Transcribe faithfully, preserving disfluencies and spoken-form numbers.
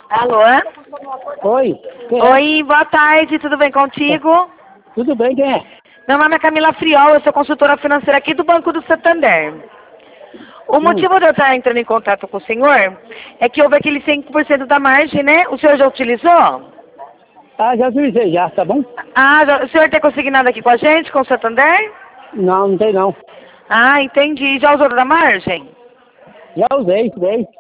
Alô? Oi. Quem é? Oi, boa tarde, tudo bem contigo? Tudo bem, quem é? Meu nome é Camila Friol, eu sou consultora financeira aqui do Banco do Santander. O Hum. motivo de eu estar entrando em contato com o senhor é que houve aquele cinco por cento da margem, né? O senhor já utilizou? Ah, já utilizei já, tá bom? Ah, já, o senhor tem consignado aqui com a gente, com o Santander? Não, não tem não. Ah, entendi. Já usou da margem? Já usei, usei.